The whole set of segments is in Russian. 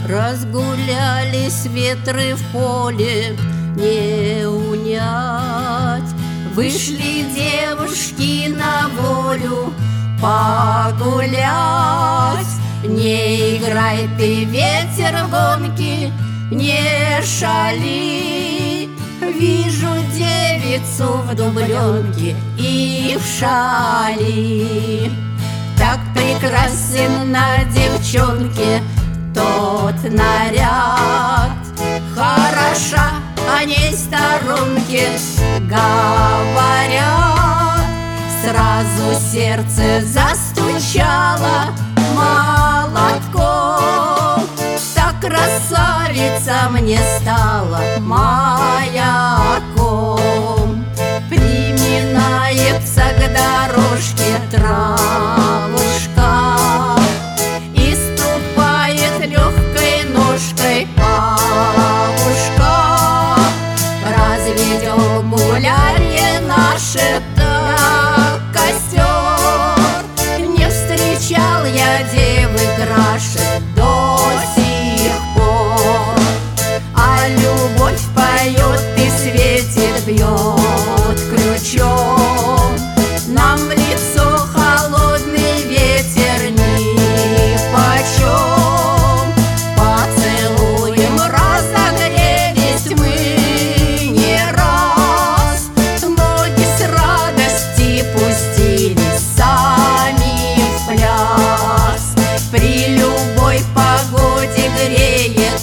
Разгулялись ветры в поле, не унять. Вышли девушки на волю погулять. Не играй ты, ветер, в гонки, не шали. Вижу девицу в дубленке и в шали. Так прекрасен на девчонке тот наряд. Хороша о ней сторонке говорят. Сразу сердце застучало молотком. Так красавица мне стала маяком. Приминается к дорожке травушка и ступает легкой ножкой павушка. Разведем гулянье наше до костер. Не встречал я девы краше до сих пор. А любовь поет и светит, бьет ключом. Нам в лицо холодный ветер нипочем. Поцелуем разогрелись мы не раз. Ноги с радости пустились сами в пляс. При любой погоде греет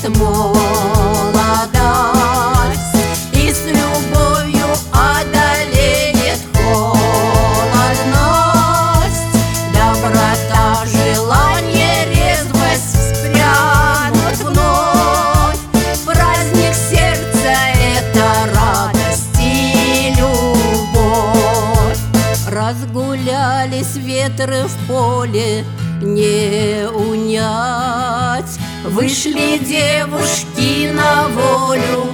молодость и с любовью одолеет холодность. Доброта, желание, резвость вспрянут вновь. Праздник сердца — это радость и любовь. Разгулялись ветры в поле, не унять. Вышли девушки на волю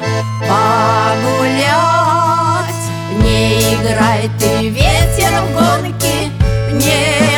погулять. Не играй ты, ветер, в гонки, не